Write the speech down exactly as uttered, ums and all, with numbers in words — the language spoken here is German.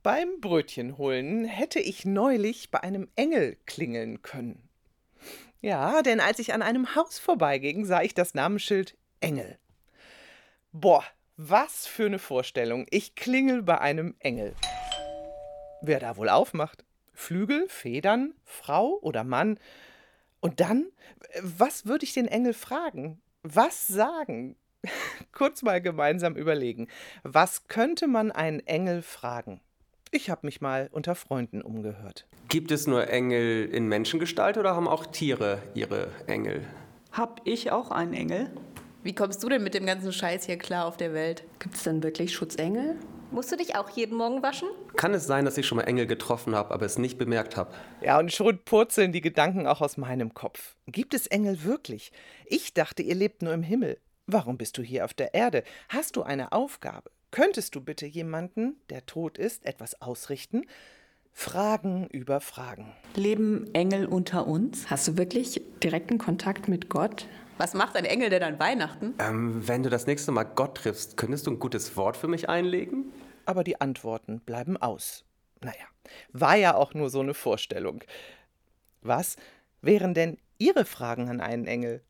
Beim Brötchen holen hätte ich neulich bei einem Engel klingeln können. Ja, denn als ich an einem Haus vorbeiging, sah ich das Namensschild Engel. Boah, was für eine Vorstellung. Ich klingel bei einem Engel. Wer da wohl aufmacht? Flügel, Federn, Frau oder Mann? Und dann, äh, was würde ich den Engel fragen? Was sagen? Kurz mal gemeinsam überlegen. Was könnte man einen Engel fragen? Ich habe mich mal unter Freunden umgehört. Gibt es nur Engel in Menschengestalt oder haben auch Tiere ihre Engel? Hab ich auch einen Engel? Wie kommst du denn mit dem ganzen Scheiß hier klar auf der Welt? Gibt es denn wirklich Schutzengel? Musst du dich auch jeden Morgen waschen? Kann es sein, dass ich schon mal Engel getroffen habe, aber es nicht bemerkt habe? Ja, und schon purzeln die Gedanken auch aus meinem Kopf. Gibt es Engel wirklich? Ich dachte, ihr lebt nur im Himmel. Warum bist du hier auf der Erde? Hast du eine Aufgabe? Könntest du bitte jemanden, der tot ist, etwas ausrichten? Fragen über Fragen. Leben Engel unter uns? Hast du wirklich direkten Kontakt mit Gott? Was macht ein Engel denn an Weihnachten? Ähm, wenn du das nächste Mal Gott triffst, könntest du ein gutes Wort für mich einlegen? Aber die Antworten bleiben aus. Naja, war ja auch nur so eine Vorstellung. Was wären denn Ihre Fragen an einen Engel?